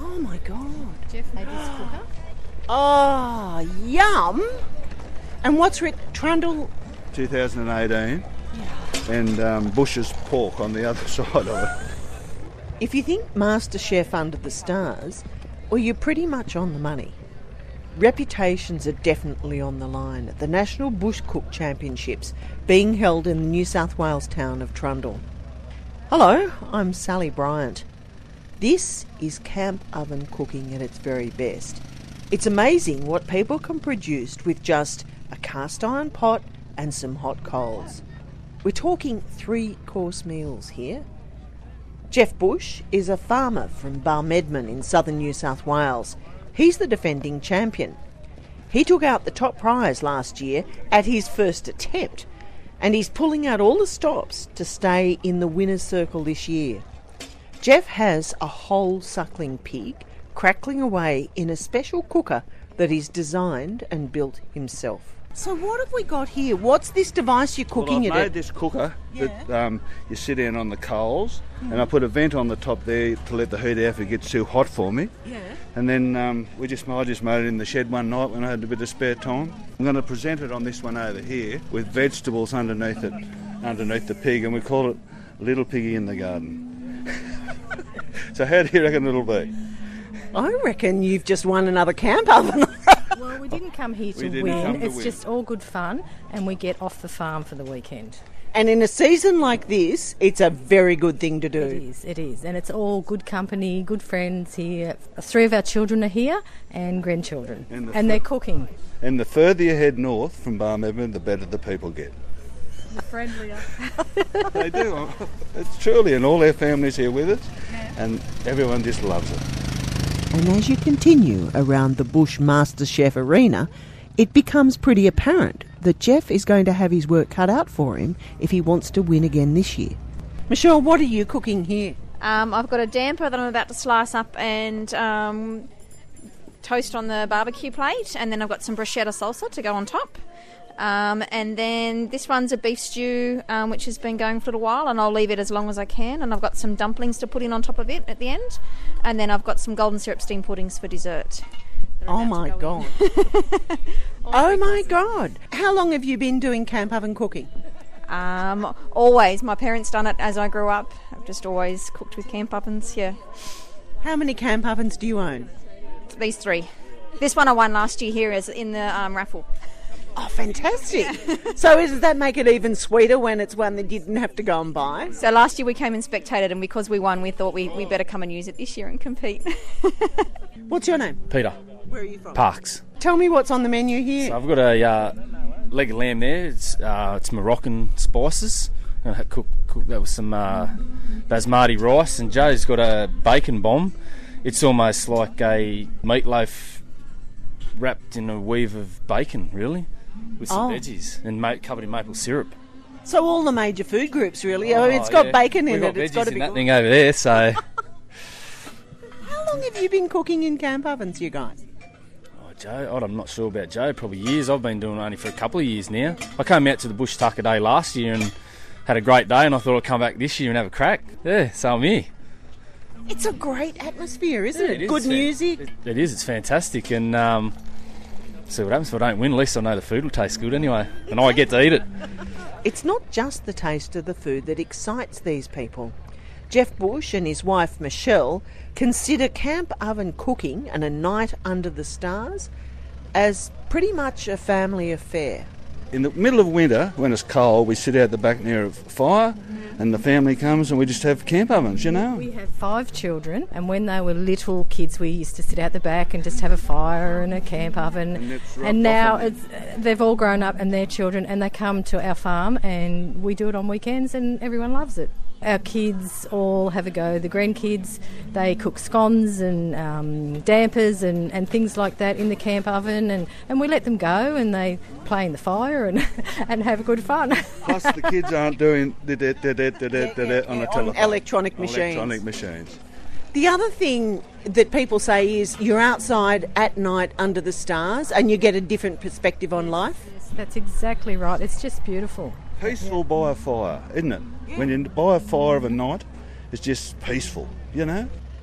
Oh, my God. Jeff made this cooker. Oh, yum. And what's it, Trundle? 2018. And Bush's pork on the other side of it. If you think MasterChef Under the Stars, well, you're pretty much on the money. Reputations are definitely on the line at the National Bush Cook Championships being held in the New South Wales town of Trundle. Hello, I'm Sally Bryant. This is camp oven cooking at its very best. It's amazing what people can produce with just a cast iron pot and some hot coals. We're talking 3-course meals here. Jeff Bush is a farmer from Balmedman in southern New South Wales. He's the defending champion. He took out the top prize last year at his first attempt, and he's pulling out all the stops to stay in the winner's circle this year. Jeff has a whole suckling pig crackling away in a special cooker that he's designed and built himself. So what have we got here? What's this device you're cooking I've it at? made this cooker that you sit in on the coals, and I put a vent on the top there to let the heat out if it gets too hot for me. Yeah. And then I just made it in the shed one night when I had a bit of spare time. I'm going to present it on this one over here with vegetables underneath it, underneath the pig, and we call it Little Piggy in the Garden. So how do you reckon it'll be? I reckon you've just won another camp oven. Well, we didn't come here to win. It's just all good fun, and we get off the farm for the weekend. And in a season like this, it's a very good thing to do. It is. And it's all good company, good friends here. 3 of our children are here and grandchildren. And they're cooking. And the further you head north from Balmedman, the better the people get. The friendlier. They do. It's truly, and all our families here with us, and everyone just loves it. And as you continue around the Bush MasterChef arena, it becomes pretty apparent that Jeff is going to have his work cut out for him if he wants to win again this year. Michelle, what are you cooking here? I've got a damper that I'm about to slice up and toast on the barbecue plate, and then I've got some bruschetta salsa to go on top. And then this one's a beef stew, which has been going for a little while, and I'll leave it as long as I can. And I've got some dumplings to put in on top of it at the end. And then I've got some golden syrup steamed puddings for dessert. Oh my God. Oh my God. How long have you been doing camp oven cooking? Always. My parents done it as I grew up. I've just always cooked with camp ovens, yeah. How many camp ovens do you own? These 3. This one I won last year here is in the raffle. Oh, fantastic. So does that make it even sweeter when it's one that you didn't have to go and buy? So last year we came and spectated, and because we won, we thought we better come and use it this year and compete. What's your name? Peter. Where are you from? Parks. Tell me what's on the menu here. So I've got a leg of lamb there. It's Moroccan spices. I'm going to cook that with some basmati rice. And Joe's got a bacon bomb. It's almost like a meatloaf wrapped in a weave of bacon, really, with some veggies and covered in maple syrup. So all the major food groups, really. It's got bacon in it. It's got to be that good. thing over there, so... How long have you been cooking in camp ovens, you guys? Joe, I'm not sure about Joe, probably years. I've been doing it only for a couple of years now. I came out to the Bush Tucker Day last year and had a great day, and I thought I'd come back this year and have a crack. Yeah, so I'm here. It's a great atmosphere, isn't it? It is. Good music. It is, it's fantastic, and see what happens if I don't win. At least I know the food will taste good anyway, and I get to eat it. It's not just the taste of the food that excites these people. Jeff Bush and his wife Michelle consider camp oven cooking and a night under the stars as pretty much a family affair. In the middle of winter, when it's cold, we sit out the back near a fire, and the family comes and we just have camp ovens, you know. We have 5 children, and when they were little kids, we used to sit out the back and just have a fire and a camp oven. And now they've all grown up and they're children, and they come to our farm, and we do it on weekends, and everyone loves it. Our kids all have a go. The grandkids, they cook scones and dampers and things like that in the camp oven, and we let them go and they play in the fire and have good fun. Plus the kids aren't doing on the telephone. Electronic machines. The other thing that people say is you're outside at night under the stars and you get a different perspective on life. Yes, that's exactly right. It's just beautiful. Peaceful by a fire, isn't it? Yeah. When you by a fire of a night, it's just peaceful, you know?